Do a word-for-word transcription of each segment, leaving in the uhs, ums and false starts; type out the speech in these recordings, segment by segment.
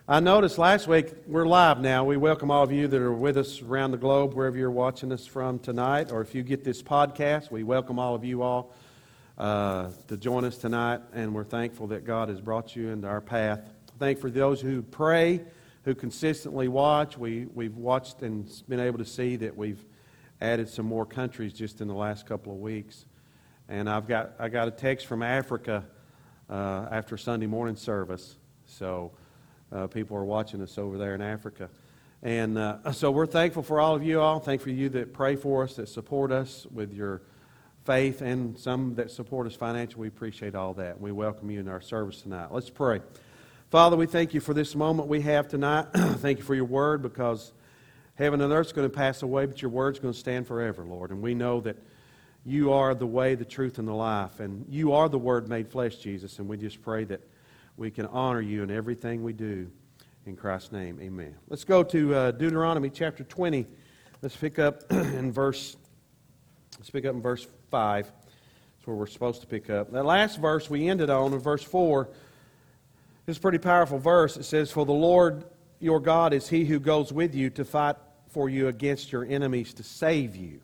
I noticed last week, we're live now. We welcome all of you that are with us around the globe, wherever you're watching us from tonight, or if you get this podcast, we welcome all of you all uh, to join us tonight, and we're thankful that God has brought you into our path. Thank for those who pray, who consistently watch. We, we've watched and been able to see that we've added some more countries just in the last couple of weeks. And I've got I got a text from Africa uh, after Sunday morning service, so Uh, people are watching us over there in Africa. And uh, so we're thankful for all of you all. Thankful for you that pray for us, that support us with your faith, and some that support us financially. We appreciate all that. We welcome you in our service tonight. Let's pray. Father, we thank you for this moment we have tonight. Thank you for your word, because heaven and earth is going to pass away, but your word is going to stand forever, Lord. And we know that you are the way, the truth, and the life. And you are the Word made flesh, Jesus. And we just pray that we can honor you in everything we do. In Christ's name, amen. Let's go to uh, Deuteronomy chapter twenty. Let's pick up in verse. Let's pick up in verse five. That's where we're supposed to pick up. That last verse we ended on in verse four is a pretty powerful verse. It says, "For the Lord your God is He who goes with you to fight for you against your enemies to save you."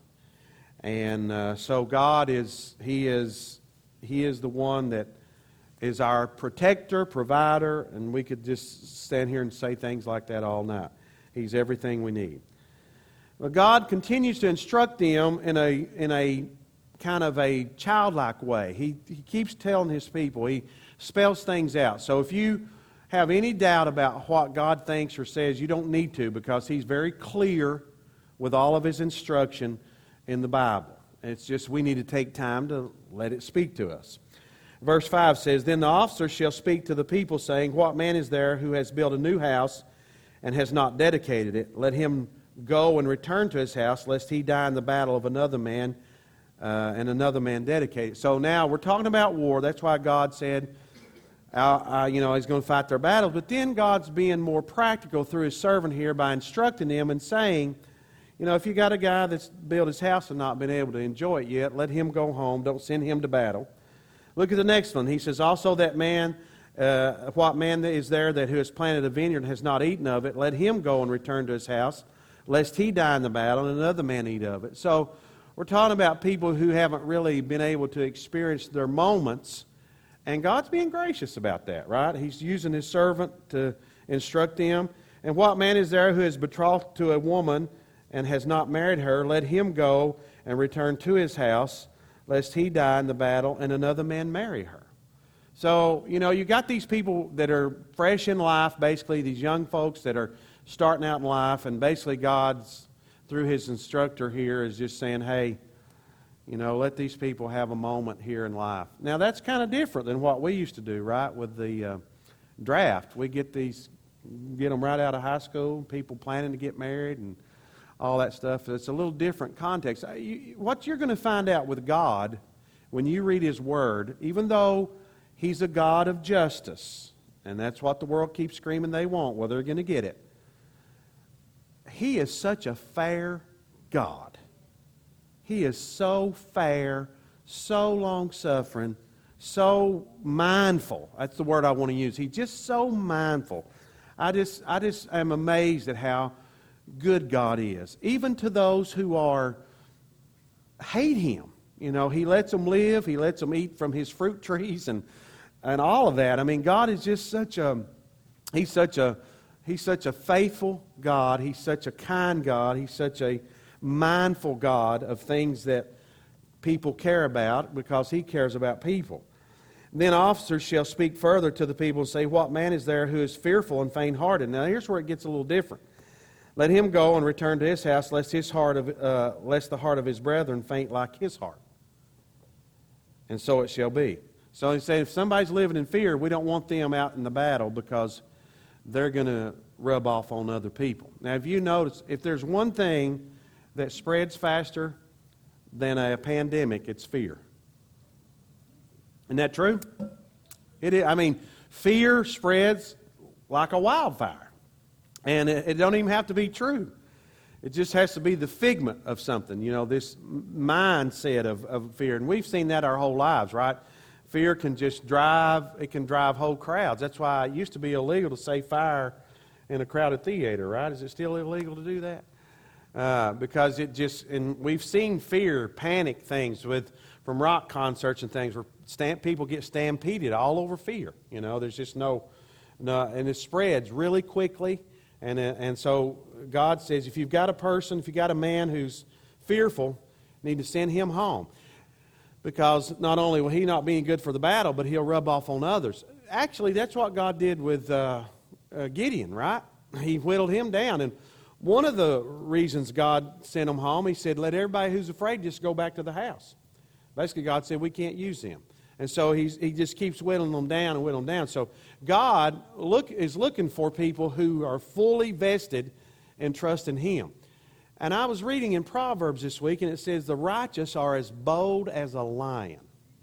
And uh, so God is He is He is the one that is our protector, provider, and we could just stand here and say things like that all night. He's everything we need. But God continues to instruct them in a in a kind of a childlike way. He, he keeps telling His people. He spells things out. So if you have any doubt about what God thinks or says, you don't need to, because He's very clear with all of His instruction in the Bible. It's just we need to take time to let it speak to us. Verse five says, "Then the officer shall speak to the people, saying, What man is there who has built a new house and has not dedicated it? Let him go and return to his house, lest he die in the battle of another man, uh, and another man dedicate it." So now we're talking about war. That's why God said, uh, uh, you know, He's going to fight their battles. But then God's being more practical through His servant here by instructing them and saying, you know, if you got a guy that's built his house and not been able to enjoy it yet, let him go home. Don't send him to battle. Look at the next one. He says, "Also that man, uh, what man is there that who has planted a vineyard and has not eaten of it, let him go and return to his house, lest he die in the battle and another man eat of it." So we're talking about people who haven't really been able to experience their moments, and God's being gracious about that, right? He's using His servant to instruct them. "And what man is there who is betrothed to a woman and has not married her, let him go and return to his house, lest he die in the battle and another man marry her." So, you know, you got these people that are fresh in life, basically, these young folks that are starting out in life, and basically God's, through His instructor here, is just saying, hey, you know, let these people have a moment here in life. Now, that's kind of different than what we used to do, right, with the uh, draft. We get these, get them right out of high school, people planning to get married, and all that stuff. It's a little different context. What you're going to find out with God when you read His Word, even though He's a God of justice, and that's what the world keeps screaming they want, well, they're going to get it. He is such a fair God. He is so fair, so long-suffering, so mindful. That's the word I want to use. He's just so mindful. I just, I just am amazed at how good God is, even to those who are hate Him. You know, He lets them live. He lets them eat from His fruit trees and and all of that. I mean, God is just such a He's such a He's such a faithful God. He's such a kind God. He's such a mindful God of things that people care about, because He cares about people. "Then officers shall speak further to the people and say, What man is there who is fearful and faint-hearted?" Now, here's where it gets a little different. "Let him go and return to his house, lest his heart of uh, lest the heart of his brethren faint like his heart. And so it shall be." So he said, if somebody's living in fear, we don't want them out in the battle, because they're going to rub off on other people. Now, if you notice, if there's one thing that spreads faster than a pandemic, it's fear. Isn't that true? It is. I mean, fear spreads like a wildfire. And it, it don't even have to be true. It just has to be the figment of something, you know, this mindset of, of fear. And we've seen that our whole lives, right? Fear can just drive, it can drive whole crowds. That's why it used to be illegal to say fire in a crowded theater, right? Is it still illegal to do that? Uh, because it just, and we've seen fear, panic things with from rock concerts and things where stamp, people get stampeded all over fear. You know, there's just no, no, and it spreads really quickly. And and so God says, if you've got a person, if you've got a man who's fearful, you need to send him home. Because not only will he not be good for the battle, but he'll rub off on others. Actually, that's what God did with uh, uh, Gideon, right? He whittled him down. And one of the reasons God sent him home, he said, let everybody who's afraid just go back to the house. Basically, God said, we can't use them. And so he's, he just keeps whittling them down and whittling them down. So God look, is looking for people who are fully vested and trust in him. And I was reading in Proverbs this week, and it says, the righteous are as bold as a lion.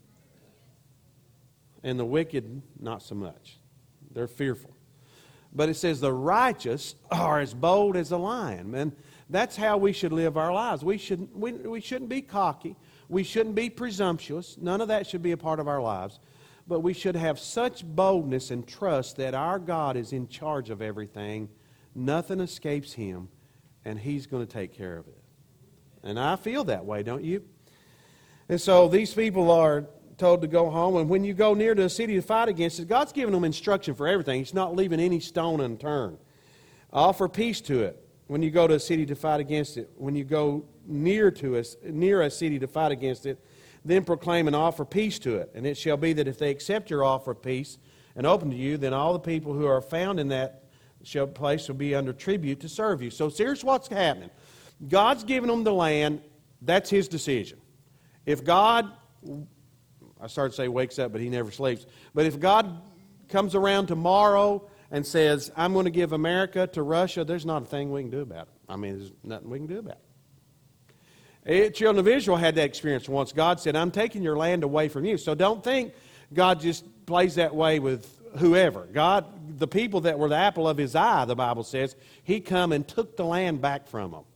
And the wicked, not so much. They're fearful. But it says the righteous are as bold as a lion. And that's how we should live our lives. We shouldn't, we, we shouldn't be cocky. We shouldn't be presumptuous. None of that should be a part of our lives. But we should have such boldness and trust that our God is in charge of everything. Nothing escapes him. And he's going to take care of it. And I feel that way, don't you? And so these people are told to go home. And when you go near to a city to fight against it, God's giving them instruction for everything. He's not leaving any stone unturned. Offer peace to it when you go to a city to fight against it. When you go near to us, near a city to fight against it, then proclaim and offer peace to it. And it shall be that if they accept your offer of peace and open to you, then all the people who are found in that place will be under tribute to serve you. So here's what's happening. God's given them the land. That's his decision. If God, I started to say wakes up, but he never sleeps. But if God comes around tomorrow and says, I'm going to give America to Russia, there's not a thing we can do about it. I mean, there's nothing we can do about it. it. Children of Israel had that experience once. God said, I'm taking your land away from you. So don't think God just plays that way with whoever. God, the people that were the apple of his eye, the Bible says, he come and took the land back from them.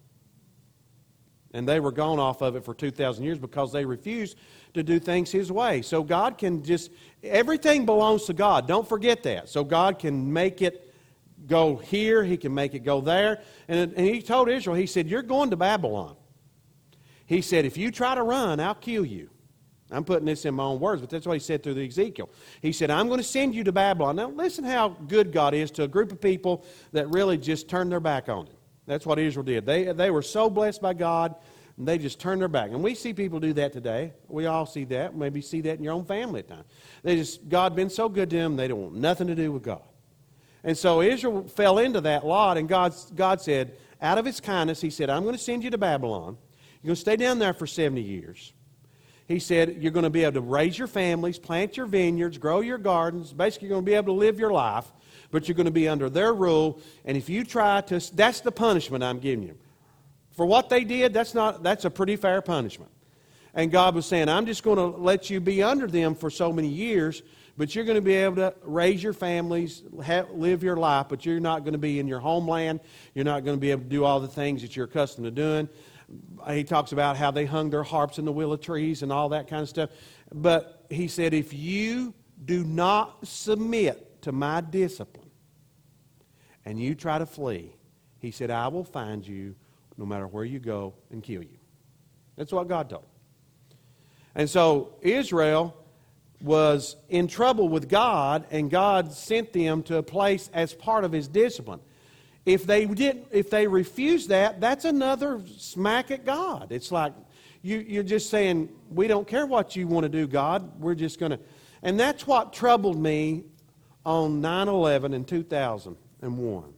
And they were gone off of it for two thousand years because they refused to do things his way. So God can just, everything belongs to God. Don't forget that. So God can make it go here. He can make it go there. And, and he told Israel, he said, you're going to Babylon. He said, if you try to run, I'll kill you. I'm putting this in my own words, but that's what he said through the Ezekiel. He said, I'm going to send you to Babylon. Now, listen how good God is to a group of people that really just turned their back on him. That's what Israel did. They, they were so blessed by God, and they just turned their back. And we see people do that today. We all see that. Maybe see that in your own family at times. They just, God been so good to them, they don't want nothing to do with God. And so Israel fell into that lot, and God, God said, out of his kindness, he said, I'm going to send you to Babylon. You're going to stay down there for seventy years. He said, you're going to be able to raise your families, plant your vineyards, grow your gardens. Basically, you're going to be able to live your life, but you're going to be under their rule. And if you try to, that's the punishment I'm giving you. For what they did, that's not, that's a pretty fair punishment. And God was saying, I'm just going to let you be under them for so many years, but you're going to be able to raise your families, have, live your life, but you're not going to be in your homeland. You're not going to be able to do all the things that you're accustomed to doing. He talks about how they hung their harps in the willow trees and all that kind of stuff. But he said, if you do not submit to my discipline and you try to flee, he said, I will find you no matter where you go and kill you. That's what God told him. And so Israel was in trouble with God, and God sent them to a place as part of his discipline. If they didn't, if they refuse that, that's another smack at God. It's like you, you're just saying, we don't care what you want to do, God. We're just going to. And that's what troubled me on nine eleven in two thousand one.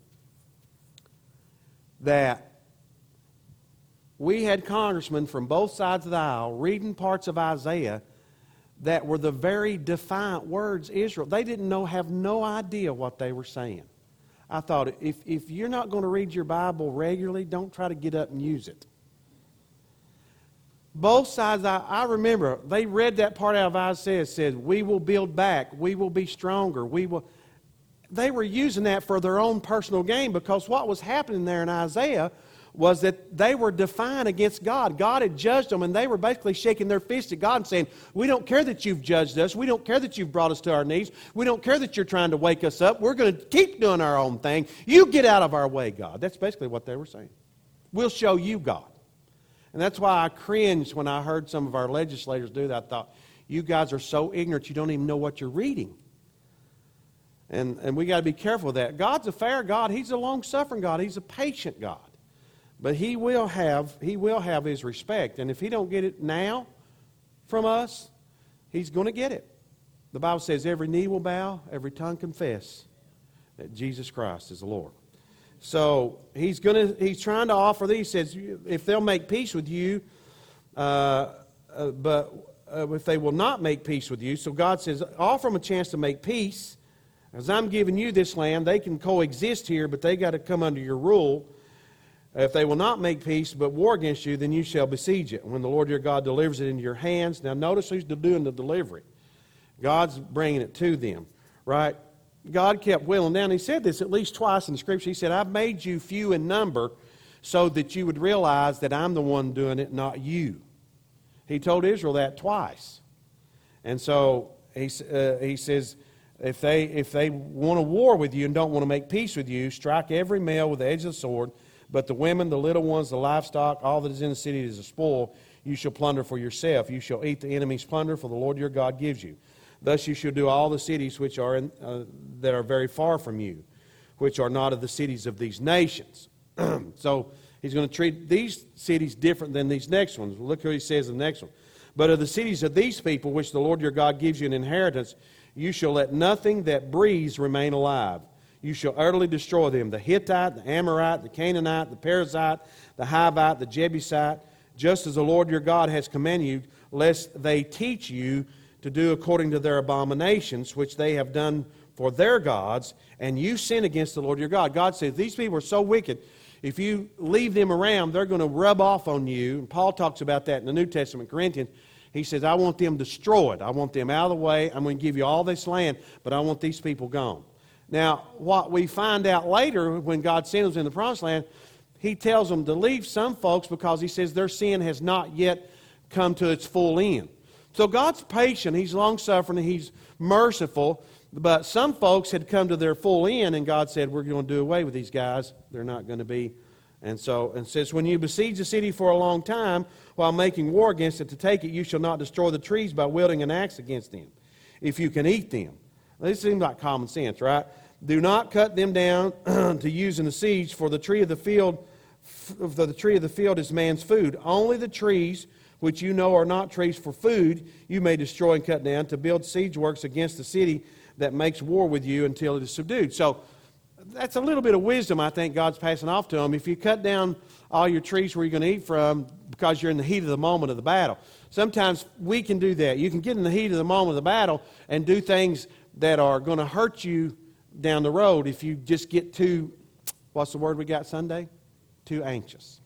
That we had congressmen from both sides of the aisle reading parts of Isaiah that were the very defiant words Israel. They didn't know, have no idea what they were saying. I thought, if, if you're not going to read your Bible regularly, don't try to get up and use it. Both sides, I, I remember, they read that part out of Isaiah. It said, we will build back, we will be stronger, we will... They were using that for their own personal gain, because what was happening there in Isaiah was that they were defiant against God. God had judged them, and they were basically shaking their fist at God and saying, we don't care that you've judged us. We don't care that you've brought us to our knees. We don't care that you're trying to wake us up. We're going to keep doing our own thing. You get out of our way, God. That's basically what they were saying. We'll show you, God. And that's why I cringed when I heard some of our legislators do that. I thought, you guys are so ignorant you don't even know what you're reading. And, and we got to be careful of that. God's a fair God. He's a long-suffering God. He's a patient God. But he will have he will have his respect. And if he don't get it now from us, he's going to get it. The Bible says every knee will bow, every tongue confess that Jesus Christ is the Lord. So he's going to he's trying to offer these. He says if they'll make peace with you, uh, uh, but uh, if they will not make peace with you, so God says offer them a chance to make peace. As I'm giving you this land, they can coexist here, but they got to come under your rule. If they will not make peace but war against you, then you shall besiege it. When the Lord your God delivers it into your hands. Now notice who's doing the delivery. God's bringing it to them, right? God kept whittling down. He said this at least twice in the Scripture. He said, I've made you few in number so that you would realize that I'm the one doing it, not you. He told Israel that twice. And so he, uh, he says, if they, if they want to war with you and don't want to make peace with you, strike every male with the edge of the sword. But the women, the little ones, the livestock, all that is in the city is a spoil, you shall plunder for yourself. You shall eat the enemy's plunder, for the Lord your God gives you. Thus you shall do all the cities which are in, uh, that are very far from you, which are not of the cities of these nations. So he's going to treat these cities different than these next ones. Look what he says in the next one. But of the cities of these people, which the Lord your God gives you an inheritance, you shall let nothing that breathes remain alive. You shall utterly destroy them, the Hittite, the Amorite, the Canaanite, the Perizzite, the Hivite, the Jebusite, just as the Lord your God has commanded you, lest they teach you to do according to their abominations, which they have done for their gods, and you sin against the Lord your God. God says, these people are so wicked, if you leave them around, they're going to rub off on you. And Paul talks about that in the New Testament, Corinthians. He says, I want them destroyed. I want them out of the way. I'm going to give you all this land, but I want these people gone. Now, what we find out later when God sends them in the Promised Land, he tells them to leave some folks because he says their sin has not yet come to its full end. So God's patient, he's long-suffering, he's merciful, but some folks had come to their full end, and God said, we're going to do away with these guys. They're not going to be. And so, and says, when you besiege the city for a long time, while making war against it to take it, you shall not destroy the trees by wielding an axe against them, if you can eat them. This seems like common sense, right? Do not cut them down to use in the siege, for the tree of the field, for the tree of the field is man's food. Only the trees which you know are not trees for food, you may destroy and cut down to build siege works against the city that makes war with you until it is subdued. So that's a little bit of wisdom I think God's passing off to them. If you cut down all your trees where you're going to eat from because you're in the heat of the moment of the battle. Sometimes we can do that. You can get in the heat of the moment of the battle and do things that are going to hurt you down the road if you just get too, what's the word we got Sunday? Too anxious.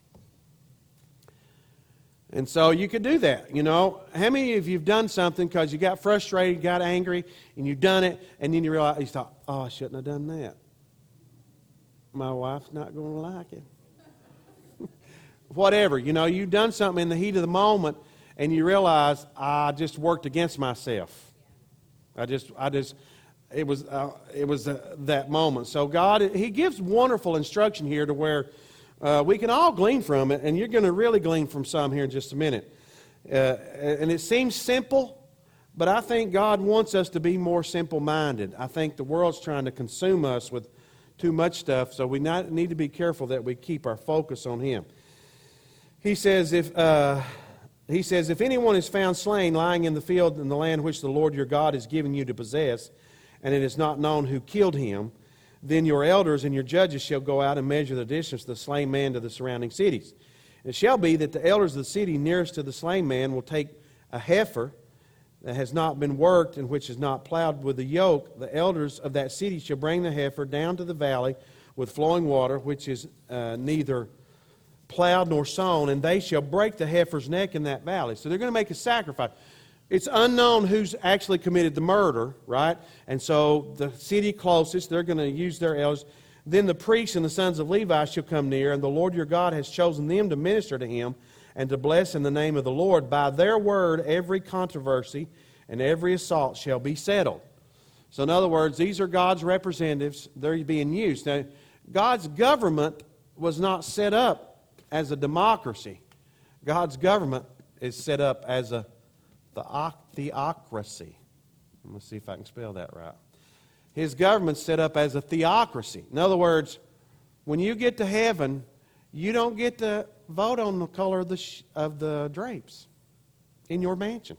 And so you could do that, you know. How many of you have done something because you got frustrated, got angry, and you've done it, and then you realize, you thought, oh, I shouldn't have done that. My wife's not going to like it. Whatever, you know, you've done something in the heat of the moment, and you realize, I just worked against myself. I just, I just, it was, uh, it was uh, that moment. So God, He gives wonderful instruction here to where uh, we can all glean from it, and you're going to really glean from some here in just a minute. Uh, and it seems simple, but I think God wants us to be more simple-minded. I think the world's trying to consume us with too much stuff, so we not, need to be careful that we keep our focus on Him. He says, if uh, he says, if anyone is found slain lying in the field in the land which the Lord your God has given you to possess, and it is not known who killed him, then your elders and your judges shall go out and measure the distance of the slain man to the surrounding cities. It shall be that the elders of the city nearest to the slain man will take a heifer that has not been worked and which is not plowed with a yoke. The elders of that city shall bring the heifer down to the valley with flowing water, which is uh, neither plowed nor sown, and they shall break the heifer's neck in that valley. So they're going to make a sacrifice. It's unknown who's actually committed the murder, right? And so the city closest, they're going to use their elders. Then the priests and the sons of Levi shall come near, and the Lord your God has chosen them to minister to him and to bless in the name of the Lord. By their word every controversy and every assault shall be settled. So in other words, these are God's representatives. They're being used. Now, God's government was not set up as a democracy. God's government is set up as a theocracy. I'm going to see if I can spell that right. His government's set up as a theocracy. In other words, when you get to heaven, you don't get to vote on the color of the sh- of the drapes in your mansion.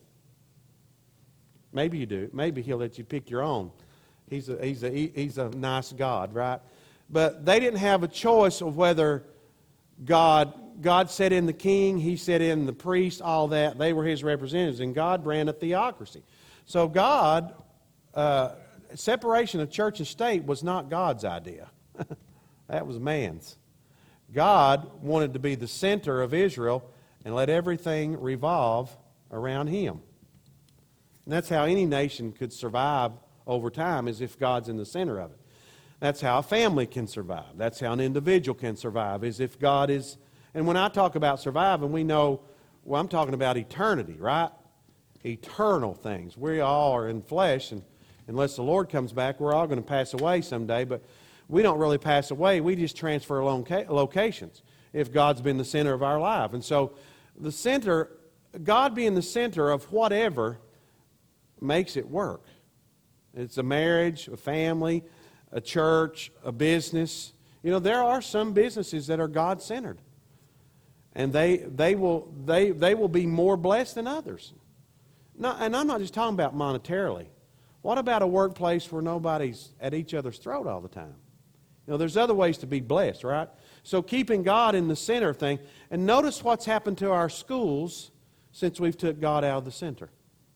Maybe you do. Maybe he'll let you pick your own. He's a, he's a, he's a nice God, right? But they didn't have a choice of whether God, God set in the king, he set in the priest, all that. They were his representatives, and God ran a theocracy. So God, uh, separation of church and state was not God's idea. That was man's. God wanted to be the center of Israel and let everything revolve around him. And that's how any nation could survive over time, is if God's in the center of it. That's how a family can survive. That's how an individual can survive, is if God is... And when I talk about surviving, we know, well, I'm talking about eternity, right? Eternal things. We all are in flesh, and unless the Lord comes back, we're all going to pass away someday, but we don't really pass away. We just transfer locations if God's been the center of our life. And so the center, God being the center of whatever makes it work. It's a marriage, a family, a church, a business. You know, there are some businesses that are God-centered. And they they will they they will be more blessed than others. No, and I'm not just talking about monetarily. What about a workplace where nobody's at each other's throat all the time? You know, there's other ways to be blessed, right? So keeping God in the center thing. And notice what's happened to our schools since we've took God out of the center.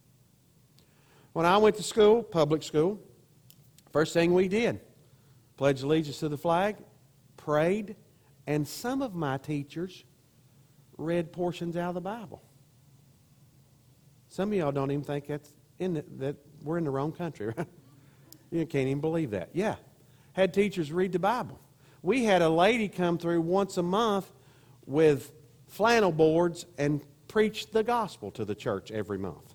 When I went to school, public school, first thing we did, pledged allegiance to the flag, prayed, and some of my teachers read portions out of the Bible. Some of y'all don't even think that's in the, that we're in the wrong country, right? You can't even believe that. Yeah. Had teachers read the Bible. We had a lady come through once a month with flannel boards and preach the gospel to the church every month.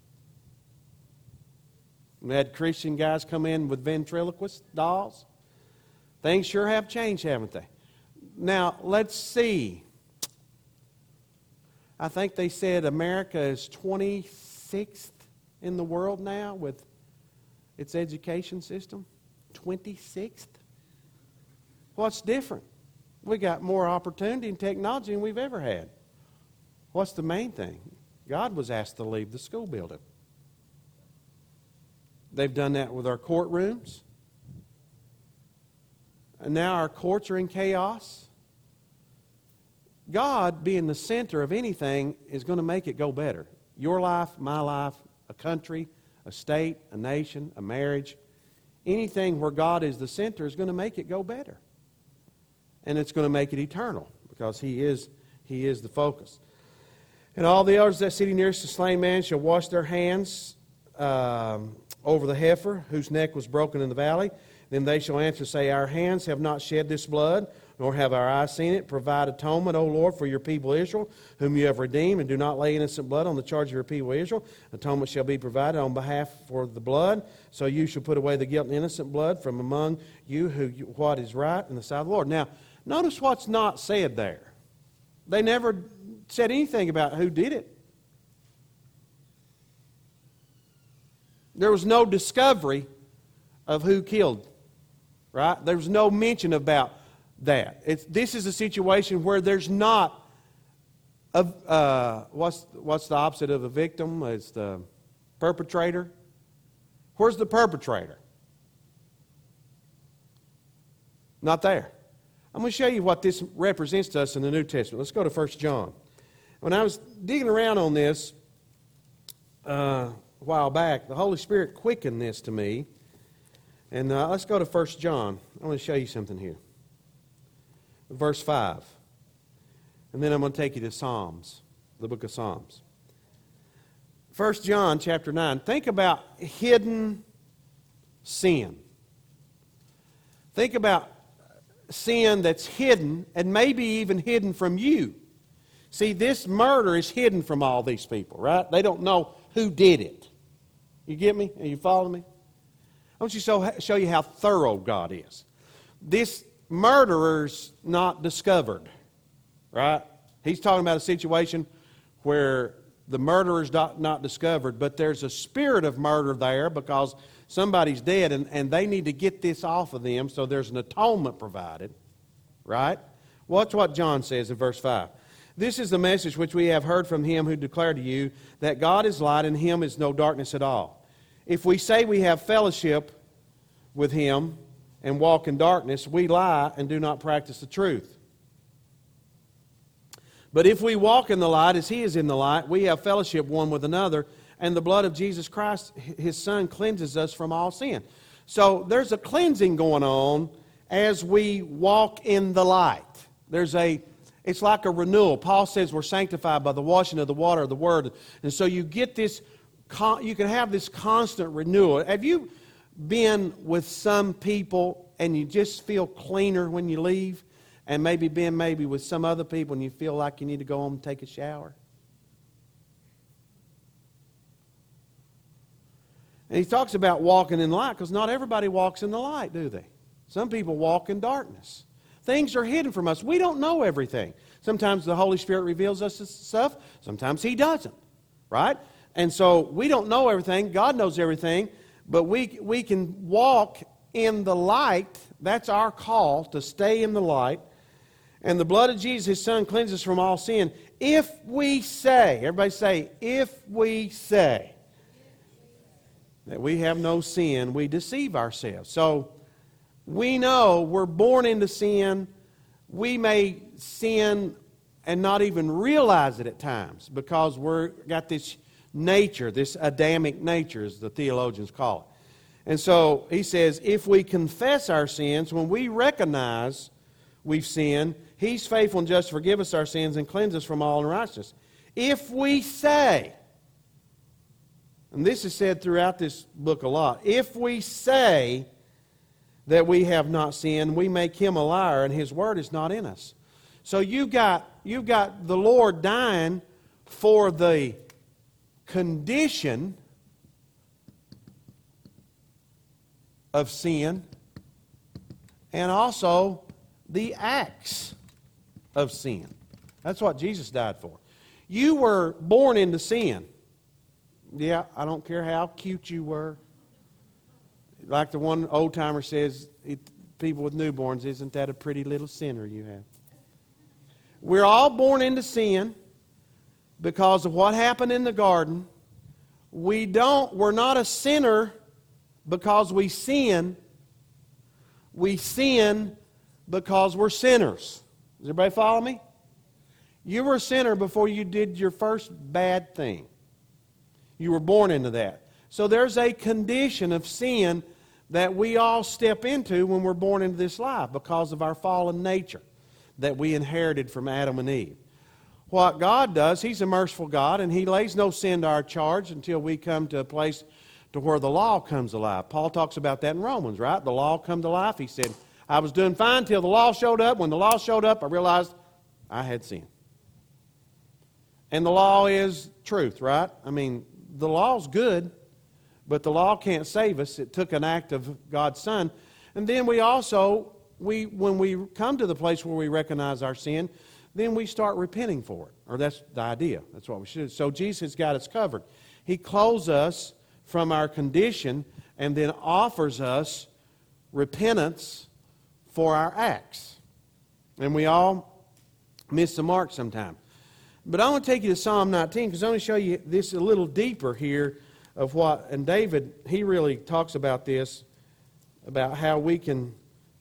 We had Christian guys come in with ventriloquist dolls. Things sure have changed, haven't they? Now, let's see. I think they said America is twenty-sixth in the world now with its education system. twenty-sixth? What's different? We got more opportunity and technology than we've ever had. What's the main thing? God was asked to leave the school building. They've done that with our courtrooms. And now our courts are in chaos. God, being the center of anything, is going to make it go better. Your life, my life, a country, a state, a nation, a marriage, anything where God is the center is going to make it go better. And it's going to make it eternal because He is, He is the focus. And all the elders that sitting nearest the slain man shall wash their hands um, over the heifer whose neck was broken in the valley. Then they shall answer, say, our hands have not shed this blood, nor have our eyes seen it. Provide atonement, O Lord, for your people Israel, whom you have redeemed, and do not lay innocent blood on the charge of your people Israel. Atonement shall be provided on behalf for the blood. So you shall put away the guilt and innocent blood from among you, who what is right in the sight of the Lord. Now, notice what's not said there. They never said anything about who did it. There was no discovery of who killed, right? There was no mention about that. It's, this is a situation where there's not a, uh, what's what's the opposite of a victim? It's the perpetrator. Where's the perpetrator? Not there. I'm going to show you what this represents to us in the New Testament. Let's go to First John. When I was digging around on this uh, a while back, the Holy Spirit quickened this to me. And uh, let's go to First John. I want to show you something here. Verse five. And then I'm going to take you to Psalms, the book of Psalms. First John chapter nine. Think about hidden sin. Think about sin that's hidden, and maybe even hidden from you. See, this murder is hidden from all these people, right? They don't know who did it. You get me? Are you following me? I want you to show, show you how thorough God is. This murderer's not discovered, right? He's talking about a situation where the murderer's not, not discovered, but there's a spirit of murder there because somebody's dead, and, and they need to get this off of them, so there's an atonement provided, right? Watch what John says in verse five. This is the message which we have heard from him who declared to you that God is light and in him is no darkness at all. If we say we have fellowship with him and walk in darkness, we lie and do not practice the truth. But if we walk in the light as he is in the light, we have fellowship one with another, and the blood of Jesus Christ, his Son, cleanses us from all sin. So there's a cleansing going on as we walk in the light. There's a, it's like a renewal. Paul says we're sanctified by the washing of the water of the Word. And so you get this, you can have this constant renewal. Have you been with some people and you just feel cleaner when you leave? And maybe been maybe with some other people and you feel like you need to go home and take a shower? And he talks about walking in the light because not everybody walks in the light, do they? Some people walk in darkness. Things are hidden from us. We don't know everything. Sometimes the Holy Spirit reveals us this stuff. Sometimes He doesn't, right? And so we don't know everything. God knows everything. But we, we can walk in the light. That's our call, to stay in the light. And the blood of Jesus, His Son, cleanses us from all sin. If we say, everybody say, if we say that we have no sin, we deceive ourselves. So we know we're born into sin. We may sin and not even realize it at times because we're got this nature, this Adamic nature, as the theologians call it. And so he says, if we confess our sins, when we recognize we've sinned, He's faithful and just to forgive us our sins and cleanse us from all unrighteousness. If we say, and this is said throughout this book a lot, if we say that we have not sinned, we make Him a liar and His word is not in us. So you've got, you've got the Lord dying for the condition of sin and also the acts of sin. That's what Jesus died for. You were born into sin. Yeah, I don't care how cute you were. Like the one old-timer says, it, people with newborns, isn't that a pretty little sinner you have? We're all born into sin because of what happened in the garden. We don't, we're not a sinner because we sin. We sin because we're sinners. Does everybody follow me? You were a sinner before you did your first bad thing. You were born into that. So there's a condition of sin that we all step into when we're born into this life because of our fallen nature that we inherited from Adam and Eve. What God does, He's a merciful God, and He lays no sin to our charge until we come to a place to where the law comes alive. Paul talks about that in Romans, right? The law come to life. He said, I was doing fine till the law showed up. When the law showed up, I realized I had sin. And the law is truth, right? I mean, the law's good, but the law can't save us. It took an act of God's Son. And then we also, we when we come to the place where we recognize our sin, then we start repenting for it. Or that's the idea. That's what we should. So Jesus got us covered. He clothes us from our condition and then offers us repentance for our acts. And we all miss the mark sometimes. But I want to take you to Psalm nineteen because I want to show you this a little deeper here of what, and David, he really talks about this, about how we can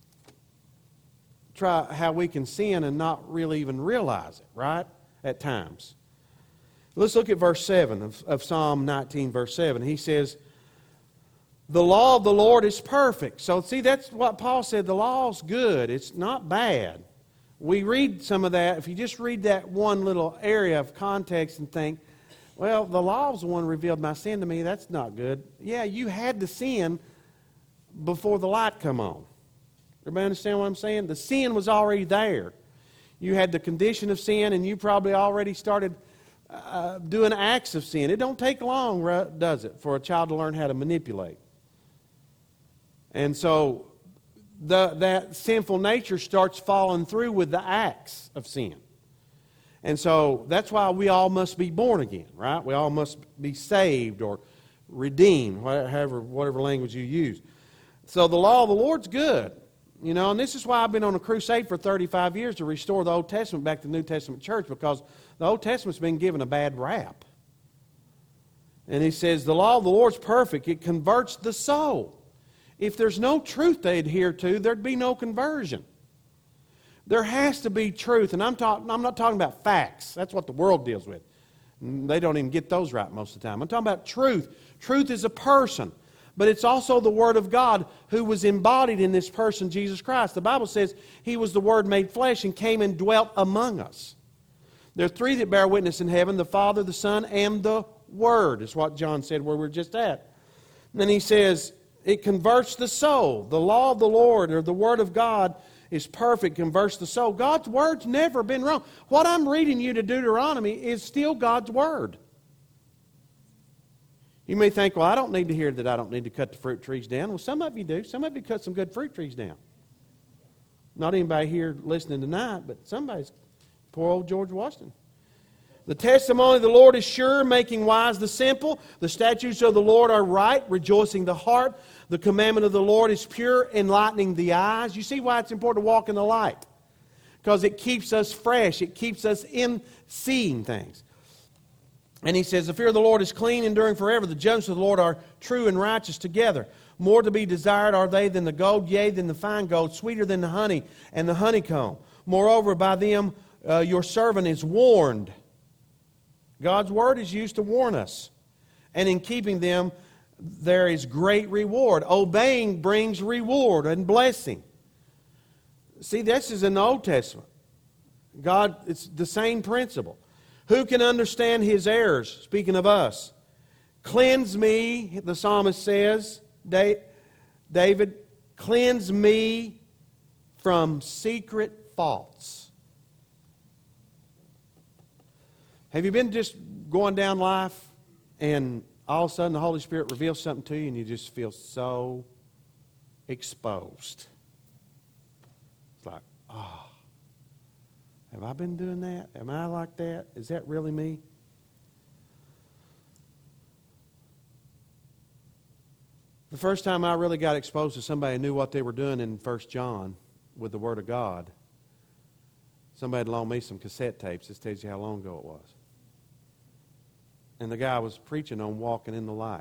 try, how we can sin and not really even realize it, right, at times. Let's look at verse seven of, of Psalm nineteen, verse seven. He says, the law of the Lord is perfect. So see, that's what Paul said. The law's good. It's not bad. We read some of that. If you just read that one little area of context and think, well, the law's the one who revealed my sin to me. That's not good. Yeah, you had to sin before the light come on. Everybody understand what I'm saying? The sin was already there. You had the condition of sin, and you probably already started uh, doing acts of sin. It don't take long, does it, for a child to learn how to manipulate. And so the, that sinful nature starts falling through with the acts of sin. And so that's why we all must be born again, right? We all must be saved or redeemed, whatever, whatever language you use. So the law of the Lord's good. You know, and this is why I've been on a crusade for thirty-five years to restore the Old Testament back to the New Testament church, because the Old Testament's been given a bad rap. And he says, the law of the Lord's perfect. It converts the soul. If there's no truth they adhere to, there'd be no conversion. There has to be truth, and I'm, talk, I'm not talking about facts. That's what the world deals with. They don't even get those right most of the time. I'm talking about truth. Truth is a person. But it's also the Word of God who was embodied in this person, Jesus Christ. The Bible says He was the Word made flesh and came and dwelt among us. There are three that bear witness in heaven, the Father, the Son, and the Word, is what John said where we're just at. And then he says, it converts the soul. The law of the Lord, or the Word of God, is perfect, converts the soul. God's Word's never been wrong. What I'm reading you to Deuteronomy is still God's Word. You may think, well, I don't need to hear that I don't need to cut the fruit trees down. Well, some of you do. Some of you cut some good fruit trees down. Not anybody here listening tonight, but somebody's, poor old George Washington. The testimony of the Lord is sure, making wise the simple. The statutes of the Lord are right, rejoicing the heart. The commandment of the Lord is pure, enlightening the eyes. You see why it's important to walk in the light? Because it keeps us fresh. It keeps us in seeing things. And he says, the fear of the Lord is clean, enduring forever. The judgments of the Lord are true and righteous together. More to be desired are they than the gold, yea, than the fine gold, sweeter than the honey and the honeycomb. Moreover, by them uh, your servant is warned. God's word is used to warn us. And in keeping them, there is great reward. Obeying brings reward and blessing. See, this is in the Old Testament. God, it's the same principle. Who can understand his errors? Speaking of us. Cleanse me, the psalmist says, David, cleanse me from secret faults. Have you been just going down life and all of a sudden the Holy Spirit reveals something to you and you just feel so exposed? It's like, oh. Have I been doing that? Am I like that? Is that really me? The first time I really got exposed to somebody who knew what they were doing in First John with the Word of God, somebody had loaned me some cassette tapes. This tells you how long ago it was. And the guy was preaching on walking in the light.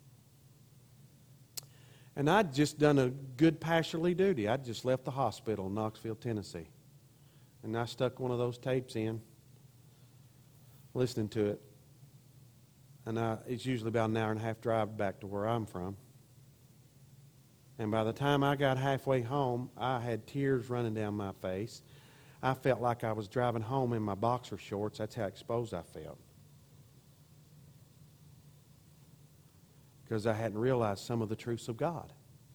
And I'd just done a good pastorly duty. I'd just left the hospital in Knoxville, Tennessee. And I stuck one of those tapes in, listening to it. And I, it's usually about an hour and a half drive back to where I'm from. And by the time I got halfway home, I had tears running down my face. I felt like I was driving home in my boxer shorts. That's how exposed I felt. Because I hadn't realized some of the truths of God.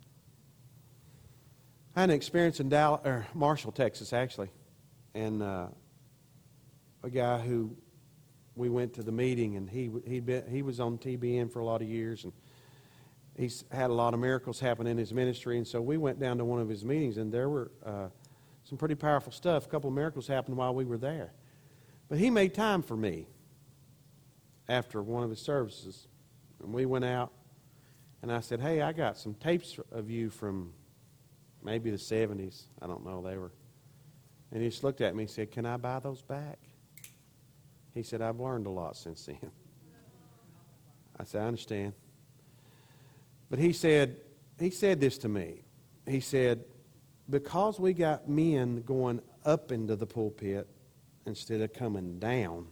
I had an experience in Dallas, or Marshall, Texas, actually. And uh, a guy who we went to the meeting, and he he'd been, he was on T B N for a lot of years, and he's had a lot of miracles happen in his ministry. And so we went down to one of his meetings, and there were uh, some pretty powerful stuff. A couple of miracles happened while we were there. But he made time for me after one of his services. And we went out, and I said, hey, I got some tapes of you from maybe the seventies. I don't know. They were... And he just looked at me and said, can I buy those back? He said, I've learned a lot since then. I said, I understand. But he said, he said this to me. He said, because we got men going up into the pulpit instead of coming down.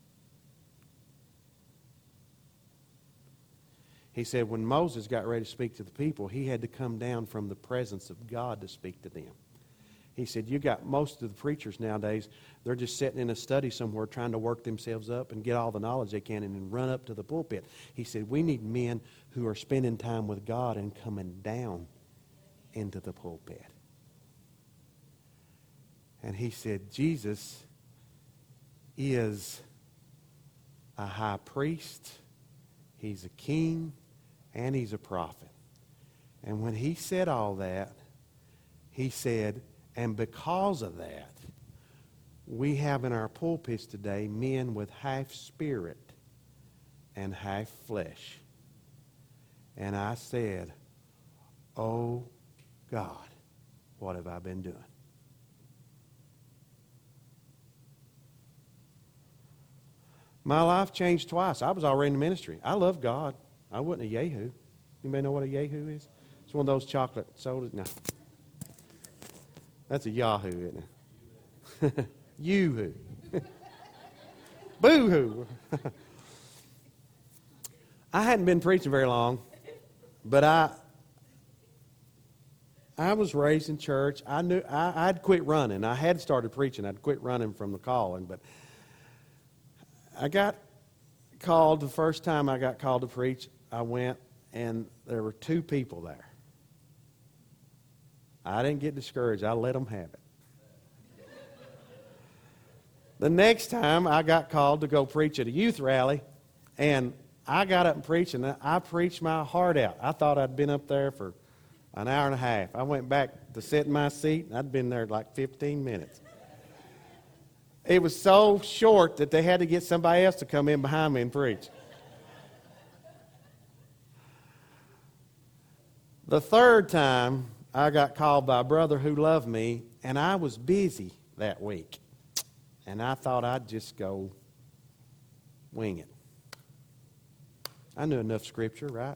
He said, when Moses got ready to speak to the people, he had to come down from the presence of God to speak to them. He said, you got most of the preachers nowadays, they're just sitting in a study somewhere trying to work themselves up and get all the knowledge they can and then run up to the pulpit. He said, we need men who are spending time with God and coming down into the pulpit. And he said, Jesus is a high priest, he's a king, and he's a prophet. And when he said all that, he said, and because of that, we have in our pulpits today men with half spirit and half flesh. And I said, oh God, what have I been doing? My life changed twice. I was already in the ministry. I love God. I wasn't a yahoo. Anybody know what a yahoo is? It's one of those chocolate sodas. No. That's a yahoo, isn't it? Yoo-hoo. Boo-hoo. I hadn't been preaching very long, but I I was raised in church. I knew I, I'd quit running. I had started preaching. I'd quit running from the calling, but I got called the first time I got called to preach. I went, and there were two people there. I didn't get discouraged. I let them have it. The next time I got called to go preach at a youth rally, and I got up and preached, and I preached my heart out. I thought I'd been up there for an hour and a half. I went back to sit in my seat, and I'd been there like fifteen minutes. It was so short that they had to get somebody else to come in behind me and preach. The third time, I got called by a brother who loved me, and I was busy that week. And I thought I'd just go wing it. I knew enough scripture, right?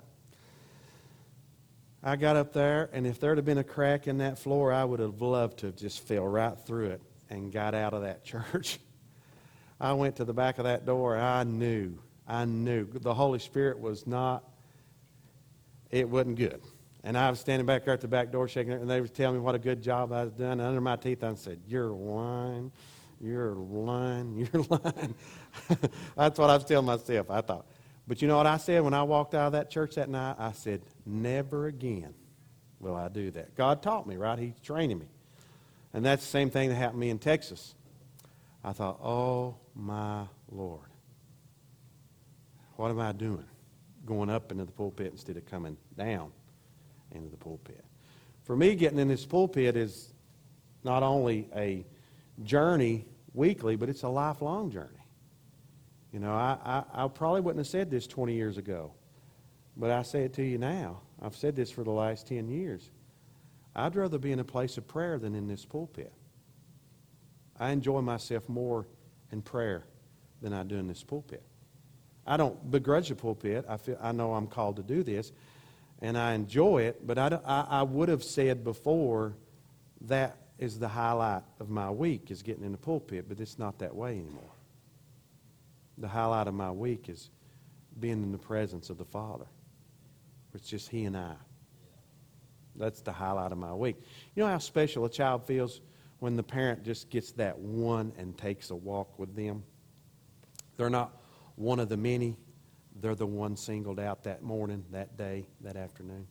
I got up there, and if there'd have been a crack in that floor, I would have loved to have just fell right through it and got out of that church. I went to the back of that door. I knew, I knew. The Holy Spirit was not, it wasn't good. And I was standing back there at the back door shaking it, and they were telling me what a good job I was done. And under my teeth, I said, you're lying, you're lying, you're lying. That's what I was telling myself, I thought. But you know what I said when I walked out of that church that night? I said, never again will I do that. God taught me, right? He's training me. And that's the same thing that happened to me in Texas. I thought, oh, my Lord. What am I doing? Going up into the pulpit instead of coming down into the pulpit. For me, getting in this pulpit is not only a journey weekly, but it's a lifelong journey. You know, I, I, I probably wouldn't have said this twenty years ago, but I say it to you now. I've said this for the last ten years. I'd rather be in a place of prayer than in this pulpit. I enjoy myself more in prayer than I do in this pulpit. I don't begrudge the pulpit. I feel I know I'm called to do this, and I enjoy it, but I, don't, I, I would have said before that is the highlight of my week is getting in the pulpit, but it's not that way anymore. The highlight of my week is being in the presence of the Father. It's just He and I. That's the highlight of my week. You know how special a child feels when the parent just gets that one and takes a walk with them? They're not one of the many. They're the one singled out that morning, that day, that afternoon.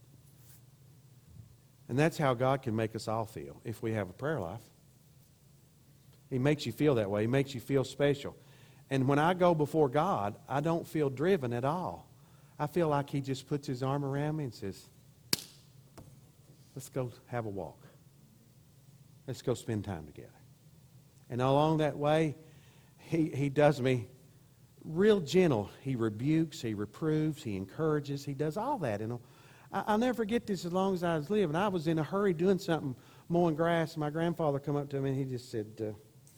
And that's how God can make us all feel if we have a prayer life. He makes you feel that way. He makes you feel special. And when I go before God, I don't feel driven at all. I feel like He just puts His arm around me and says, let's go have a walk. Let's go spend time together. And along that way, He, he does me real gentle. He rebukes, He reproves, He encourages. He does all that. You know, I, I'll never forget this as long as I was living. I was in a hurry doing something, mowing grass. And my grandfather come up to me and he just said, uh,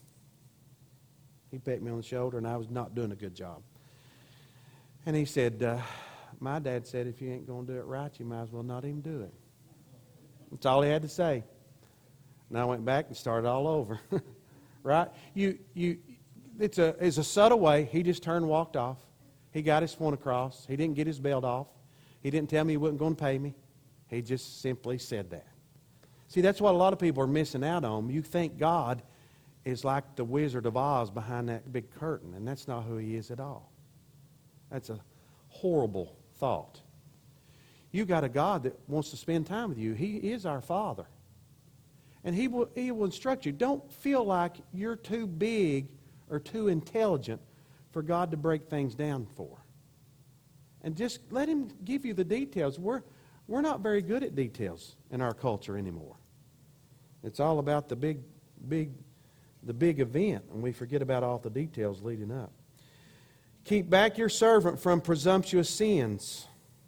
he pecked me on the shoulder, and I was not doing a good job. And he said, uh, my dad said, if you ain't going to do it right, you might as well not even do it. That's all he had to say. And I went back and started all over. Right? You, you, it's a, it's a subtle way. He just turned and walked off. He got his point across. He didn't get his belt off. He didn't tell me he wasn't going to pay me. He just simply said that. See, that's what a lot of people are missing out on. You think God is like the Wizard of Oz behind that big curtain, and that's not who He is at all. That's a horrible thought. You got a God that wants to spend time with you. He is our Father. And He will, He will instruct you. Don't feel like you're too big or too intelligent for God to break things down for. And just let Him give you the details. We're, we're not very good at details in our culture anymore. It's all about the big, big, the big event, and we forget about all the details leading up. Keep back your servant from presumptuous sins.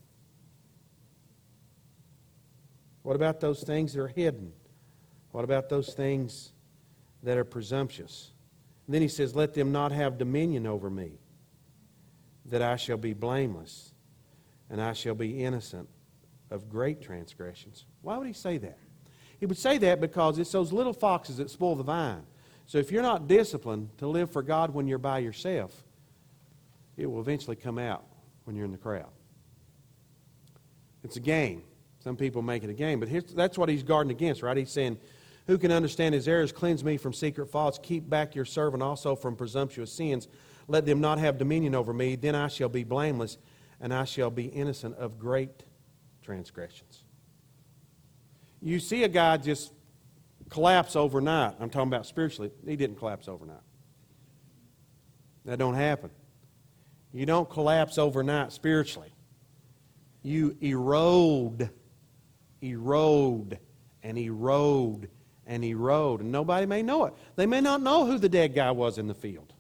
What about those things that are hidden? What about those things that are presumptuous? And then he says, let them not have dominion over me, that I shall be blameless, and I shall be innocent of great transgressions. Why would he say that? He would say that because it's those little foxes that spoil the vine. So if you're not disciplined to live for God when you're by yourself, it will eventually come out when you're in the crowd. It's a game. Some people make it a game, but here's, that's what he's guarding against, right? He's saying, who can understand his errors? Cleanse me from secret faults. Keep back your servant also from presumptuous sins. Let them not have dominion over me. Then I shall be blameless, and I shall be innocent of great transgressions. You see a guy just collapse overnight. I'm talking about spiritually. He didn't collapse overnight. That don't happen. You don't collapse overnight spiritually. You erode, erode, and erode, and erode. And nobody may know it. They may not know who the dead guy was in the field.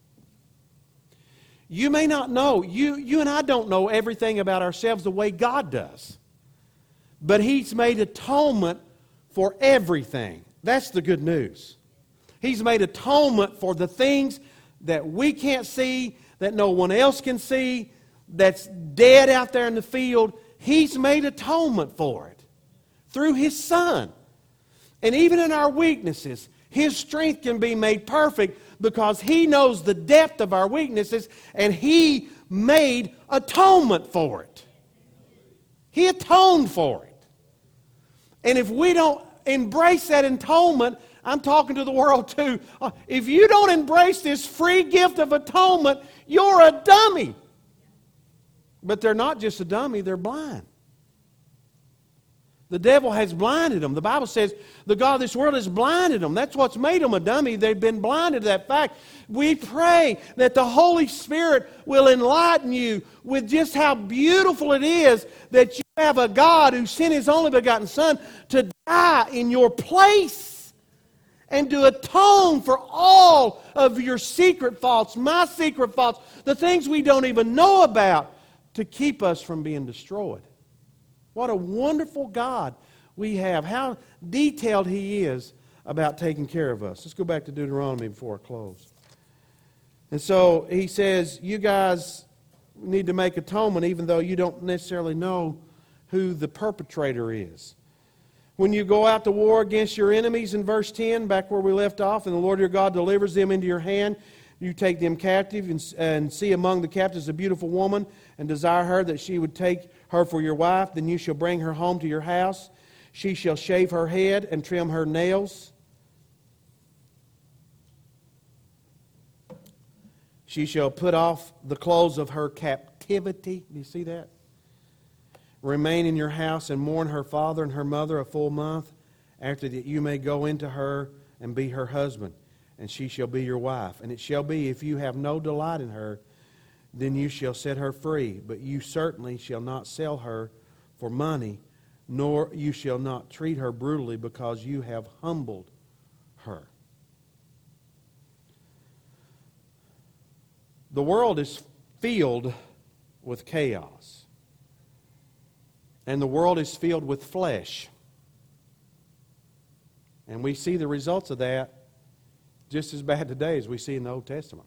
You may not know. You, you and I don't know everything about ourselves the way God does. But He's made atonement for everything. That's the good news. He's made atonement for the things that we can't see, that no one else can see, that's dead out there in the field. He's made atonement for it through His Son. And even in our weaknesses, His strength can be made perfect because He knows the depth of our weaknesses, and He made atonement for it. He atoned for it. And if we don't embrace that atonement, I'm talking to the world too. If you don't embrace this free gift of atonement, you're a dummy. But they're not just a dummy, they're blind. The devil has blinded them. The Bible says the God of this world has blinded them. That's what's made them a dummy. They've been blinded to that fact. We pray that the Holy Spirit will enlighten you with just how beautiful it is that you have a God who sent His only begotten Son to die in your place and to atone for all of your secret faults, my secret faults, the things we don't even know about, to keep us from being destroyed. What a wonderful God we have. How detailed He is about taking care of us. Let's go back to Deuteronomy before I close. And so he says, you guys need to make atonement even though you don't necessarily know who the perpetrator is. When you go out to war against your enemies in verse ten, back where we left off, and the Lord your God delivers them into your hand, you take them captive and, and see among the captives a beautiful woman and desire her that she would take her for your wife. Then you shall bring her home to your house. She shall shave her head and trim her nails. She shall put off the clothes of her captivity. Do you see that? Remain in your house and mourn her father and her mother a full month. After that you may go into her and be her husband, and she shall be your wife. And it shall be, if you have no delight in her, then you shall set her free. But you certainly shall not sell her for money, nor you shall not treat her brutally, because you have humbled her. The world is filled with chaos. And the world is filled with flesh. And we see the results of that just as bad today as we see in the Old Testament.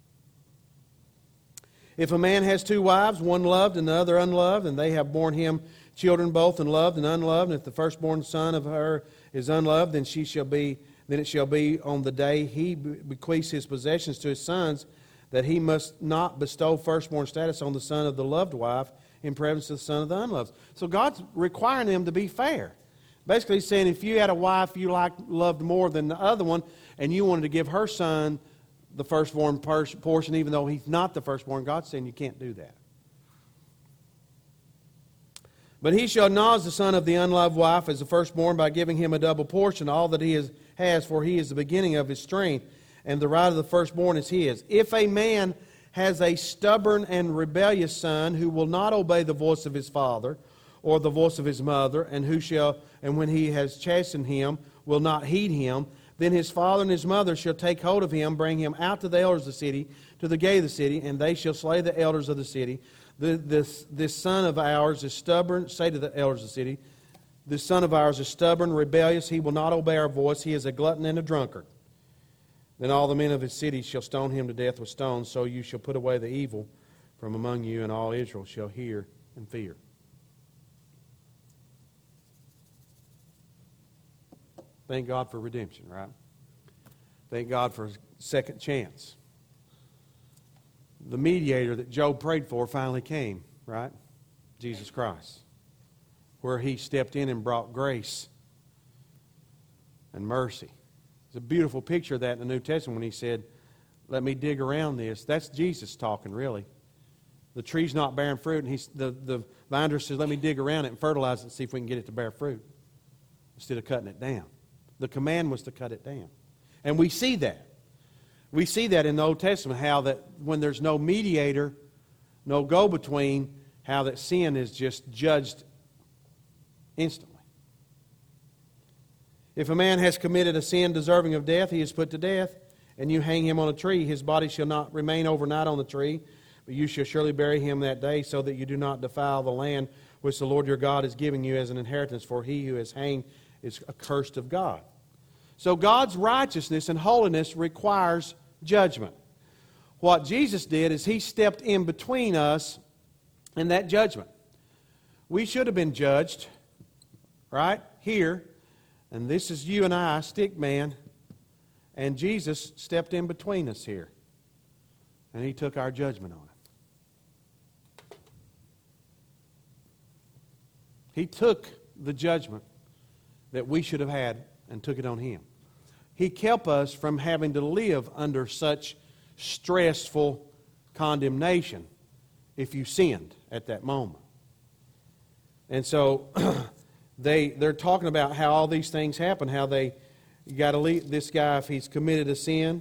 If a man has two wives, one loved and the other unloved, and they have borne him children both and loved and unloved, and if the firstborn son of her is unloved, then she shall be, then it shall be on the day he bequeaths his possessions to his sons, that he must not bestow firstborn status on the son of the loved wife in preference to the son of the unloved. So God's requiring them to be fair. Basically he's saying if you had a wife you liked, loved more than the other one, and you wanted to give her son the firstborn portion, even though he's not the firstborn, God's saying you can't do that. But he shall acknowledge the son of the unloved wife as the firstborn by giving him a double portion, all that he is, has, for he is the beginning of his strength, and the right of the firstborn is his. If a man has a stubborn and rebellious son who will not obey the voice of his father or the voice of his mother, and who shall, and when he has chastened him, will not heed him, then his father and his mother shall take hold of him, bring him out to the elders of the city, to the gate of the city, and they shall slay the elders of the city. The, this, this son of ours is stubborn. Say to the elders of the city, this son of ours is stubborn, rebellious. He will not obey our voice. He is a glutton and a drunkard. Then all the men of his city shall stone him to death with stones. So you shall put away the evil from among you, and all Israel shall hear and fear. Thank God for redemption, right? Thank God for a second chance. The mediator that Job prayed for finally came, right? Jesus Christ. Where he stepped in and brought grace and mercy. It's a beautiful picture of that in the New Testament when he said, let me dig around this. That's Jesus talking, really. The tree's not bearing fruit, and he's, the, the vine says, let me dig around it and fertilize it and see if we can get it to bear fruit, instead of cutting it down. The command was to cut it down. And we see that. We see that in the Old Testament, how that when there's no mediator, no go-between, how that sin is just judged instantly. If a man has committed a sin deserving of death, he is put to death, and you hang him on a tree. His body shall not remain overnight on the tree, but you shall surely bury him that day, so that you do not defile the land which the Lord your God is giving you as an inheritance, for he who is hanged is accursed of God. So God's righteousness and holiness requires judgment. What Jesus did is he stepped in between us and that judgment. We should have been judged, right, here. And this is you and I, stick man. And Jesus stepped in between us here. And he took our judgment on it. He took the judgment that we should have had and took it on him. He kept us from having to live under such stressful condemnation if you sinned at that moment. And so they, they're talking about how all these things happen, how they you got to leave this guy if he's committed a sin.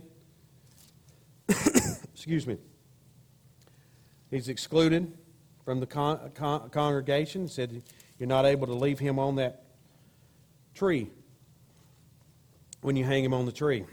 Excuse me. He's excluded from the con- con- congregation. Said you're not able to leave him on that tree when you hang him on the tree.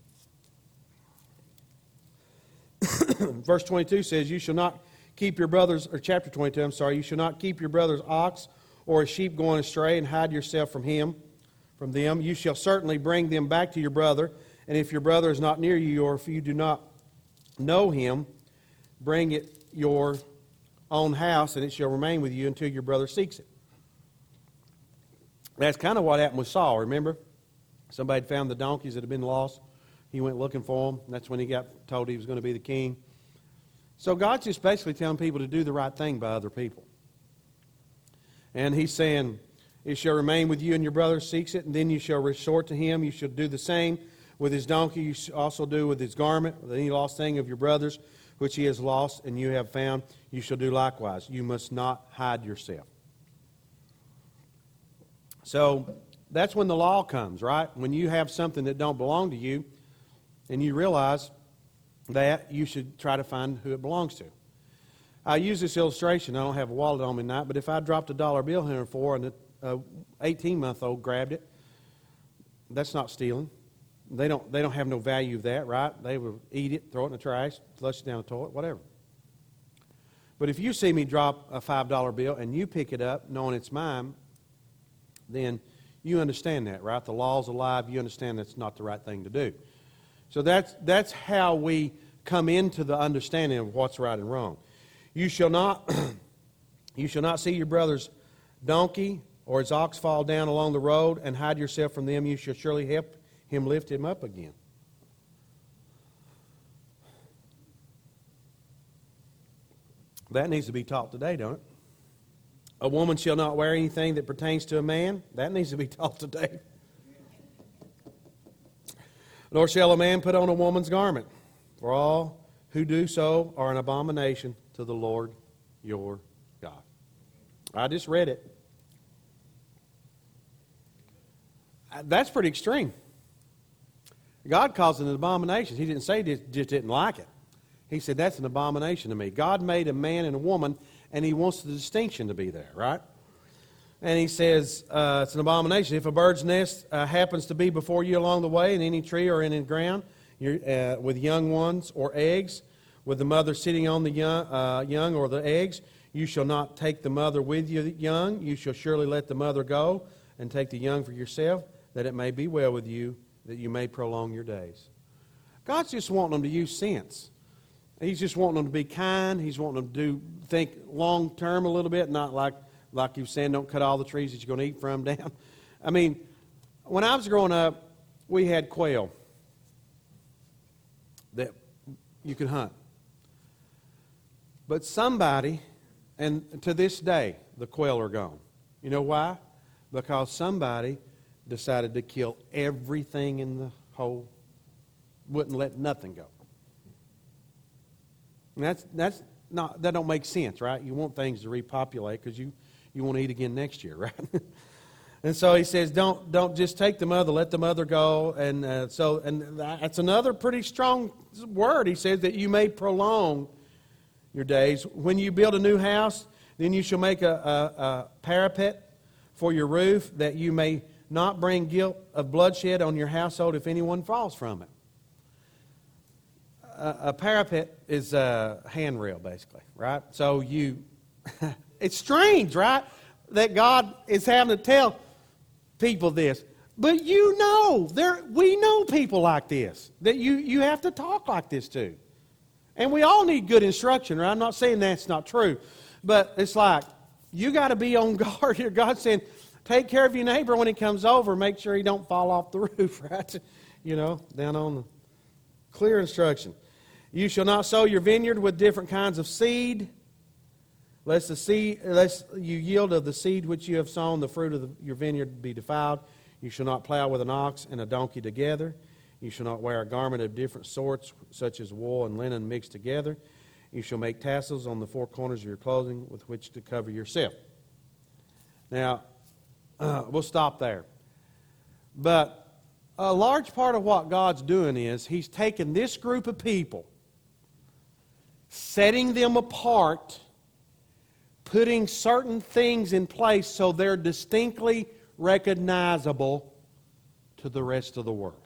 Verse twenty-two says, you shall not keep your brother's, or chapter twenty-two, I'm sorry, you shall not keep your brother's ox or a sheep going astray and hide yourself from him, from them. You shall certainly bring them back to your brother, and if your brother is not near you, or if you do not know him, bring it your own house, and it shall remain with you until your brother seeks it. That's kind of what happened with Saul, remember? Somebody had found the donkeys that had been lost. He went looking for them. That's when he got told he was going to be the king. So God's just basically telling people to do the right thing by other people. And he's saying, it shall remain with you and your brother seeks it, and then you shall resort to him. You shall do the same with his donkey. You shall also do with his garment, with any lost thing of your brother's, which he has lost and you have found. You shall do likewise. You must not hide yourself. So that's when the law comes, right? When you have something that don't belong to you, and you realize that, you should try to find who it belongs to. I use this illustration. I don't have a wallet on me tonight, but if I dropped a dollar bill here for and a eighteen-month-old grabbed it, that's not stealing. They don't, they don't have no value of that, right? They will eat it, throw it in the trash, flush it down the toilet, whatever. But if you see me drop a five dollar bill and you pick it up knowing it's mine, then you understand that, right? The law's alive. You understand that's not the right thing to do. So that's, that's how we come into the understanding of what's right and wrong. You shall not, you shall not see your brother's donkey or his ox fall down along the road and hide yourself from them. You shall surely help him lift him up again. That needs to be taught today, don't it? A woman shall not wear anything that pertains to a man. That needs to be taught today. Nor shall a man put on a woman's garment, for all who do so are an abomination to the Lord your God. I just read it. That's pretty extreme. God calls it an abomination. He didn't say he just didn't like it. He said, that's an abomination to me. God made a man and a woman, and he wants the distinction to be there, right? And he says uh, it's an abomination. If a bird's nest uh, happens to be before you along the way in any tree or in the ground, you're, uh, with young ones or eggs, with the mother sitting on the young, uh, young or the eggs, you shall not take the mother with you young. You shall surely let the mother go and take the young for yourself, that it may be well with you, that you may prolong your days. God's just wanting them to use sense. He's just wanting them to be kind. He's wanting them to do think long term a little bit, not like like you were saying, don't cut all the trees that you're going to eat from down. I mean, when I was growing up, we had quail that you could hunt. But somebody, and to this day, the quail are gone. You know why? Because somebody decided to kill everything in the whole, wouldn't let nothing go. And that's that's not that don't make sense, right? You want things to repopulate because you, you want to eat again next year, right? And so he says, don't don't just take the mother, let the mother go. And uh, so and that's another pretty strong word. He says that you may prolong your days. When you build a new house, then you shall make a, a, a parapet for your roof, that you may not bring guilt of bloodshed on your household if anyone falls from it. A, a parapet is a handrail, basically, right? So you, it's strange, right, that God is having to tell people this. But you know, there we know people like this, that you, you have to talk like this to. And we all need good instruction, right? I'm not saying that's not true. But it's like, you got to be on guard here. God's saying, take care of your neighbor when he comes over. Make sure he don't fall off the roof, right? You know, down on the clear instruction. You shall not sow your vineyard with different kinds of seed, lest the seed, lest you yield of the seed which you have sown, the fruit of the, your vineyard be defiled. You shall not plow with an ox and a donkey together. You shall not wear a garment of different sorts, such as wool and linen mixed together. You shall make tassels on the four corners of your clothing with which to cover yourself. Now, uh, we'll stop there. But a large part of what God's doing is He's taking this group of people, setting them apart, putting certain things in place so they're distinctly recognizable to the rest of the world.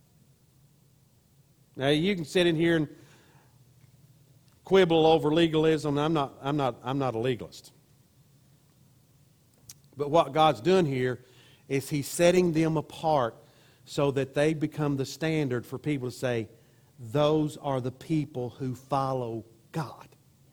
Now, you can sit in here and quibble over legalism. I'm not, I'm not, I'm not a legalist. But what God's doing here is He's setting them apart so that they become the standard for people to say, those are the people who follow God.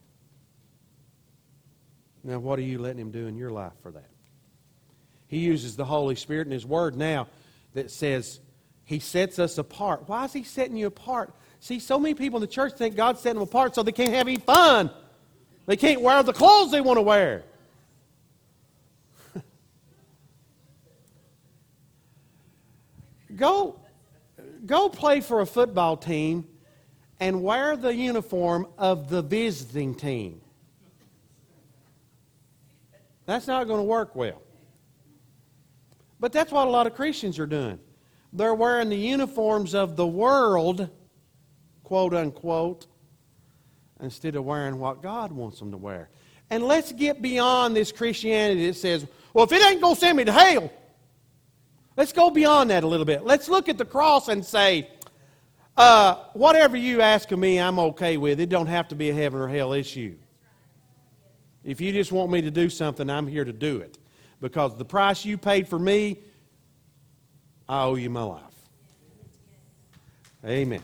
Now, what are you letting Him do in your life for that? He uses the Holy Spirit in His Word now that says He sets us apart. Why is He setting you apart? See, so many people in the church think God's setting them apart so they can't have any fun. They can't wear the clothes they want to wear. Go, go play for a football team and wear the uniform of the visiting team. That's not going to work well. But that's what a lot of Christians are doing. They're wearing the uniforms of the world, quote unquote, instead of wearing what God wants them to wear. And let's get beyond this Christianity that says, well, if it ain't going to send me to hell, let's go beyond that a little bit. Let's look at the cross and say, uh, whatever you ask of me, I'm okay with. It don't have to be a heaven or hell issue. If you just want me to do something, I'm here to do it. Because the price you paid for me, I owe you my life. Amen.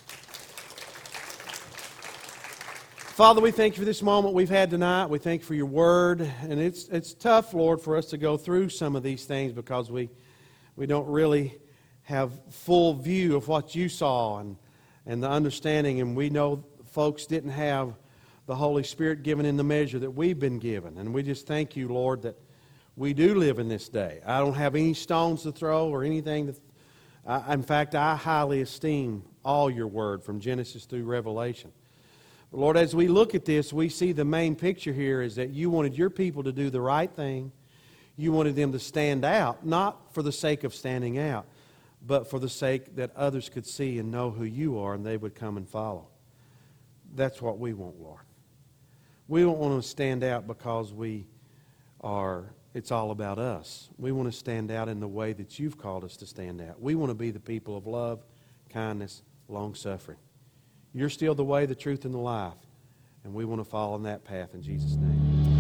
Father, we thank you for this moment we've had tonight. We thank you for your word. And it's it's tough, Lord, for us to go through some of these things because we we don't really have full view of what you saw and, and the understanding. And we know folks didn't have the Holy Spirit given in the measure that we've been given. And we just thank you, Lord, that we do live in this day. I don't have any stones to throw or anything. That, I, in fact, I highly esteem all your word from Genesis through Revelation. But Lord, as we look at this, we see the main picture here is that you wanted your people to do the right thing. You wanted them to stand out, not for the sake of standing out, but for the sake that others could see and know who you are and they would come and follow. That's what we want, Lord. We don't want to stand out because we are, it's all about us. We want to stand out in the way that you've called us to stand out. We want to be the people of love, kindness, long-suffering. You're still the way, the truth, and the life. And we want to follow in that path in Jesus' name.